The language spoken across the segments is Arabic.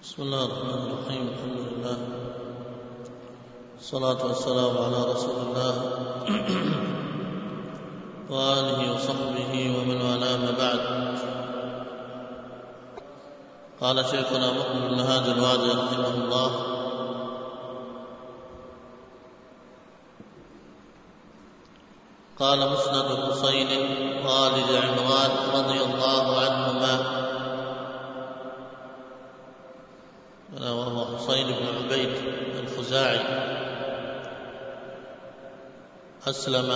بسم الله الرحمن الرحيم. الحمد لله والصلاة والسلام على رسول الله وآله وصحبه ومن والاه، ما بعد. قال شيخنا مقبل بن هادي الوادي رحمه الله: قال مسند الحسين والد عمران رضي الله عنهما، وهو حسين بن عبيد الخزاعي، أسلم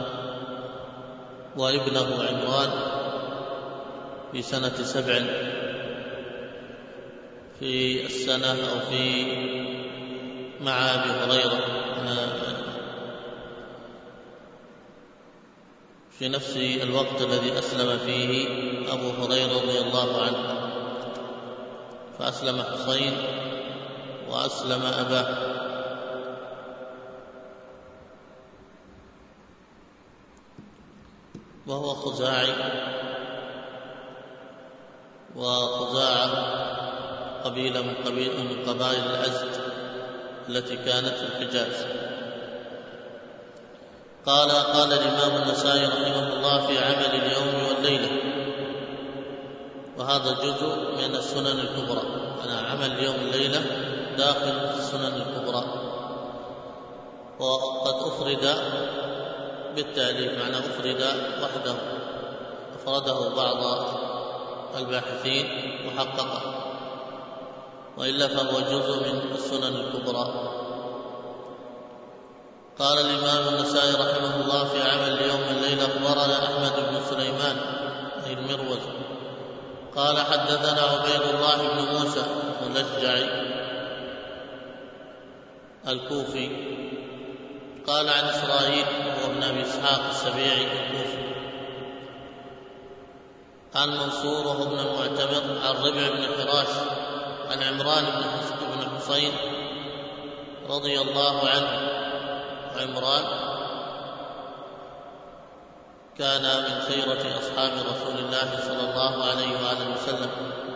وابنه عمران في سنة 7 في السنة أو مع أبي هريرة في نفس الوقت الذي أسلم فيه أبو هريرة رضي الله عنه، فأسلم حسين وأسلم أباه. وهو خزاعي، وخزاعة قبيلة من قبائل الأزد التي كانت في الحجاز. قال الإمام النسائي رحمه الله في عمل اليوم والليلة، وهذا جزء من السنن الكبرى. عمل اليوم والليلة داخل في السنن الكبرى، وقد أفرد بالتأليف، معنى أفرد وحده، أفرده بعض الباحثين وحققه، وإلا فهو جزء من السنن الكبرى. قال الإمام النسائي رحمه الله في عمل اليوم والليلة: أخبرنا أحمد بن سليمان أي المروزي قال حدثنا عبيد الله بن موسى الأشجعي الكوفي قال عن إسرائيل وهو ابن أبي إسحاق السبيعي الكوفي عن منصور وهو ابن المعتمر عن ربع بن حراش عن عمران بن حسين رضي الله عنه. عمران كان من خيرة أصحاب رسول الله صلى الله عليه وآله وسلم،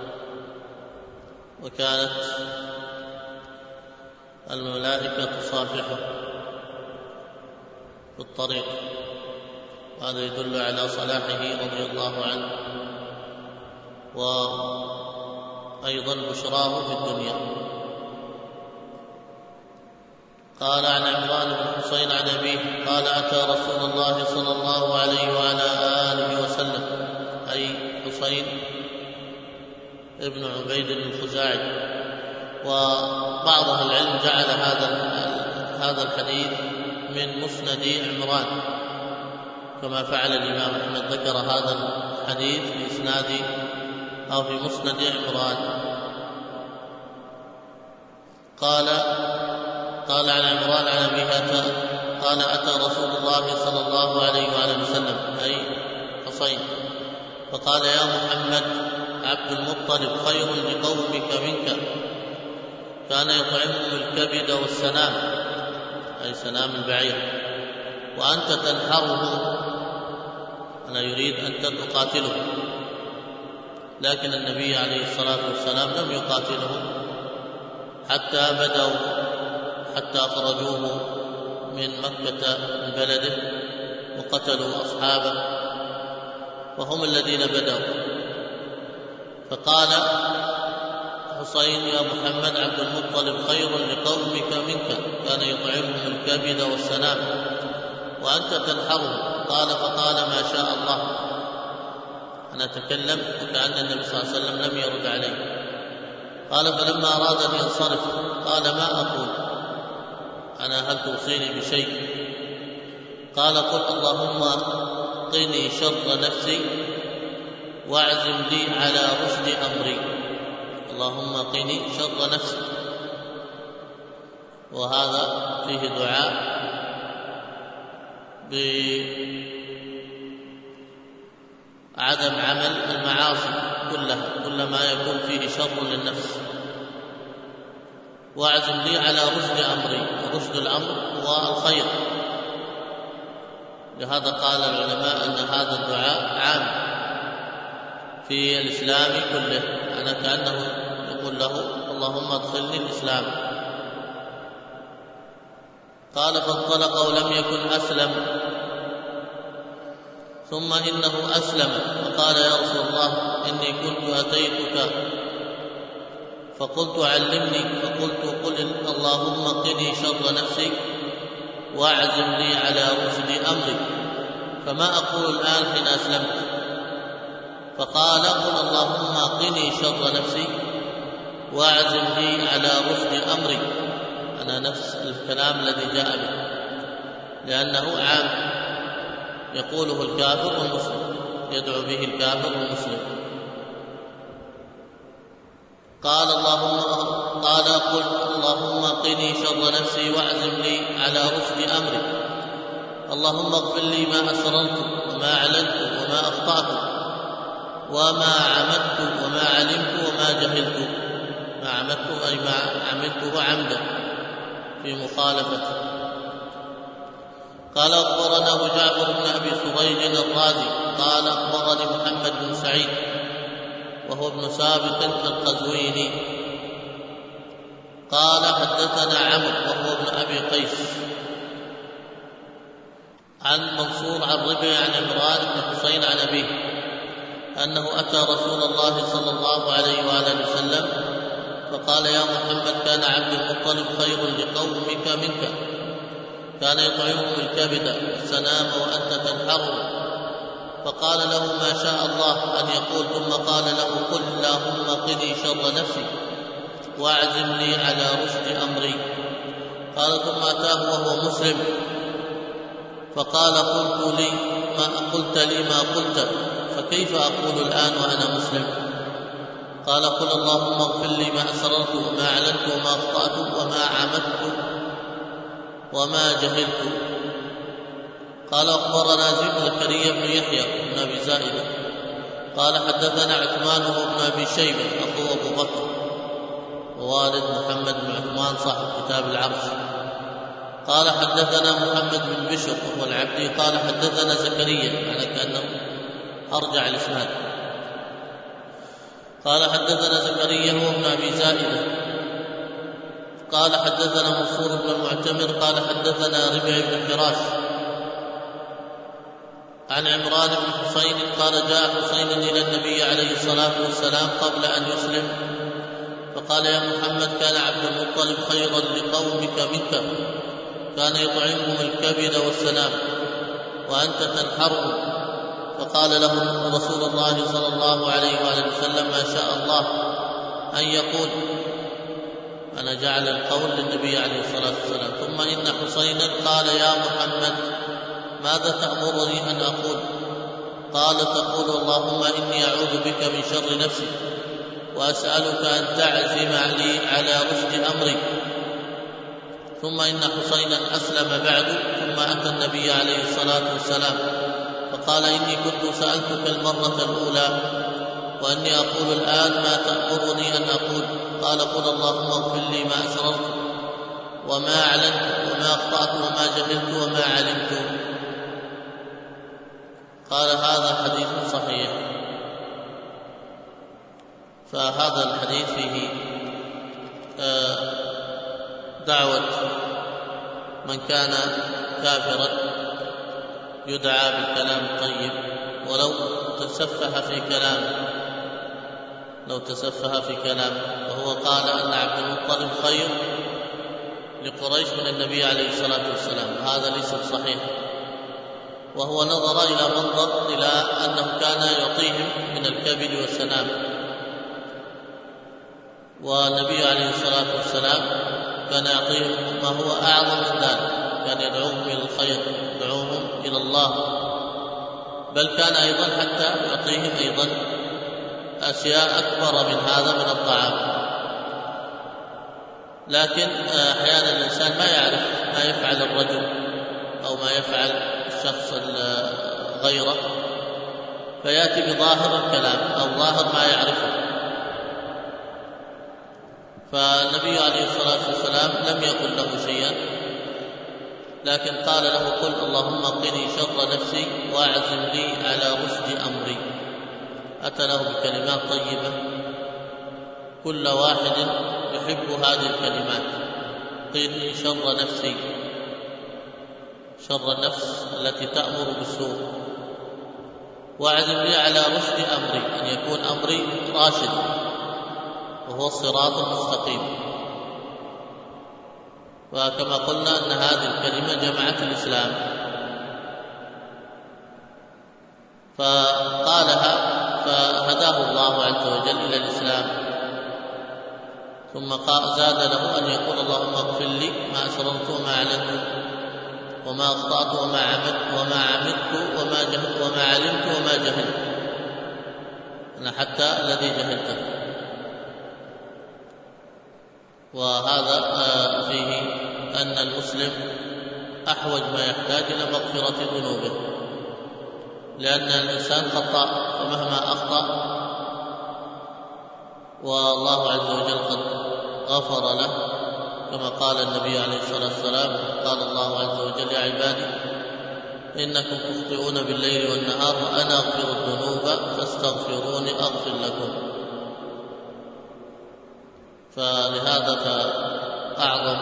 وكانت الملائكة تصافحه في الطريق، وهذا يدل على صلاحه رضي الله عنه، وأيضا بشراه في الدنيا. قال عن عمران بن حسين عن أبيه قال: أتى رسول الله صلى الله عليه وعلى آله وسلم، أي حسين ابن عبيد الخزاعي. وبعض أهل العلم جعل هذا الحديث من مسند عمران، كما فعل الإمام أحمد، ذكر هذا الحديث في إسناد أو في مسند عمران. قال عن عمران عن أبيه قال: أتى رسول الله صلى الله عليه وآله وسلم، أي حسين، فقال: يا محمد، عبد المطلب خير لقومك منك، كان يطعمهم الكبد والسنام، أي سنام البعير، وأنت تنحره. أنا يريد أن تقاتله، لكن النبي عليه الصلاة والسلام لم يقاتله حتى بدأوا، حتى أخرجوه من مكة من بلده وقتلوا أصحابه، وهم الذين بدأوا. فقال حسين: يا محمد، عبد المطلب خير لقومك منك، كان يطعمهم الكبد والسنام، وأنت تنحره. فقال: ما شاء الله. أنا أتكلم وكأن النبي صلى الله عليه وسلم لم يرد عليه. قال: فلما أراد أن ينصرف قال: ما أقول أنا، هل توصيني بشيء؟ قال: قل اللهم قني شر نفسي واعزم لي على رشد أمري. اللهم قني شر نفسي. وهذا فيه دعاء بعدم عمل المعاصي كلها، كل ما يكون فيه شر للنفس. واعزم لي على رشد أمري، ورشد الأمر هو الخير. لهذا قال العلماء أن هذا الدعاء عام في الإسلام كله، أنا كأنه يقول له اللهم ادخلني الإسلام. قال فانطلق ولم يكن أسلم، ثم إنه أسلم فقال يا رسول الله إني كنت أتيتك فقلت علمني، فقلت قل اللهم قني شر نفسي واعزم لي على رشد أمري، فما أقول الآن حين أسلمت؟ فقال قل اللهم قني شر نفسي واعزم لي على رشد أمري. أنا نفس الكلام الذي جاء به، لأنه عام يقوله الكافر والمسلم، يدعو به الكافر والمسلم. قال قل اللهم قني شر نفسي واعزم لي على رشد أمري، اللهم اغفر لي ما أسررت وما أعلنت وما أخطأت وما عمدت وما علمت وما جهلت. ما عمدت أي ما عملته عمدا في مخالفته. قال أخبرنا جعفر بن أبي سريج الرازي قال أخبرني محمد بن سعيد وهو ابن سابق القزويني قال حدثنا عمرو وهو ابن أبي قيس عن منصور عن ربيع عن عمران بن حسين عن أبيه أنه أتى رسول الله صلى الله عليه وآله وسلم فقال يا محمد كان عبد المطلب خير لقومك منك، كان يطعمهم الكبد والسنام وأنت تنحره، فقال له ما شاء الله أن يقول، ثم قال له قل اللهم قني شر نفسي واعزم لي على رشد أمري. قال ثم أتاه وهو مسلم فقال قلت لي ما قلت، فكيف أقول الآن وأنا مسلم؟ قال قل اللهم اغفر لي ما أسررت وما أعلنت وما أخطأت وما عمدت وما جهلت. قال أخبرنا زكريا بن يحيى بن أبي زائدة قال حدثنا عثمان بن أبي شيبة أخو أبو بكر ووالد محمد بن عثمان صاحب كتاب العرش. قال حدثنا محمد بن بشر وهو العبدي قال حدثنا زكريا، على كأنه أرجع الإسناد. قال حدثنا زكريا هو ابن أبي زائدة قال حدثنا منصور بن المعتمر قال حدثنا ربيع بن فراش عن عمران بن حسين قال جاء حسين إلى النبي عليه الصلاة والسلام قبل أن يسلم فقال يا محمد كان عبد المطلب خيرا لقومك منك، كان يطعمهم الكبد والسنام وأنت تنحرهم. فقال له رسول الله صلى الله عليه وآله وسلم ما شاء الله أن يقول. أنا جعل القول للنبي عليه الصلاة والسلام. ثم إن حسينا قال يا محمد ماذا تأمرني أن أقول؟ قال تقول اللهم إني أعوذ بك من شر نفسي وأسألك أن تعزم لي على رشد أمري. ثم إن حسينا أسلم بعد ثم أتى النبي عليه الصلاة والسلام فقال إني كنت سألتك المرة الأولى وأني أقول الآن ما تأمرني أن أقول؟ قال قل اللهم اغفر لي ما أسررت وما أعلنت وما أخطأت وما جهلت وما علمت. قال هذا حديث صحيح. فهذا الحديث فيه دعوة من كان كافرا يدعى بالكلام الطيب ولو تسفه في كلامه، وهو قال أن عبد المطلب خير لقريش من النبي عليه الصلاة والسلام. هذا ليس صحيح، وهو نظر إلى منظر إلى أنه كان يعطيهم من الكبد والسنام، والنبي عليه الصلاة والسلام كان يعطيهم ما هو أعظم من ذلك، كان يدعوهم إلى الخير، يدعوهم إلى الله، بل كان أيضا حتى يعطيهم أيضا أشياء أكبر من هذا من الطعام. لكن أحيانا الإنسان ما يعرف ما يفعل الرجل أو ما يفعل الشخص غيره، فيأتي بظاهر الكلام أو ظاهر ما يعرفه. فالنبي عليه الصلاة والسلام لم يقل له شيئا، لكن قال له قل اللهم قني شر نفسي واعزم لي على رشد أمري. أتى له بكلمات طيبة كل واحد يحب هذه الكلمات. قيل شر نفسي، شر النفس التي تأمر بالسوء، واعظم لي على رشد أمري، أن يكون أمري راشد وهو الصراط المستقيم. وكما قلنا أن هذه الكلمة جمعت الإسلام، فقالها فهداه الله عز وجل إلى الإسلام، ثم زاد له أن يقول اللهم اغفر لي ما أسررت وما أعلنت وما أخطأت وما عمدت وما علمت وما جهلت، أنا حتى الذي جهلته. وهذا فيه أن المسلم أحوج ما يحتاج إلى مغفرة ذنوبه، لأن الإنسان خطاء، فمهما أخطأ والله عز وجل قد غفر له، كما قال النبي عليه الصلاة والسلام قال الله عز وجل يا عبادي إنكم تخطئون بالليل والنهار وأنا أغفر الذنوب فاستغفروني أغفر لكم. فلهذا فأعظم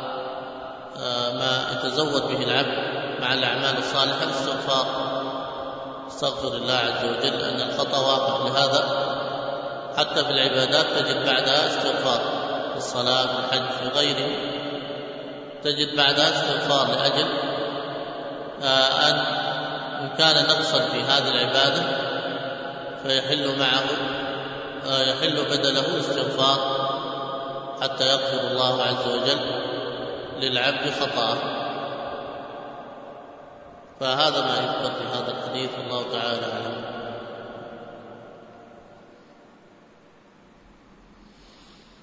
ما يتزود به العبد مع الأعمال الصالحة الاستغفار، استغفر الله عز وجل، أن الخطأ واقع. لهذا حتى في العبادات تجد بعدها استغفار، في الصلاة في الحج في غيره تجد بعدها استغفار، لأجل إن كان نقصا في هذه العبادة فيحل معه يحل بدله استغفار حتى يغفر الله عز وجل للعبد خطأه. فهذا ما يذكر في هذا الحديث، الله تعالى أعلم.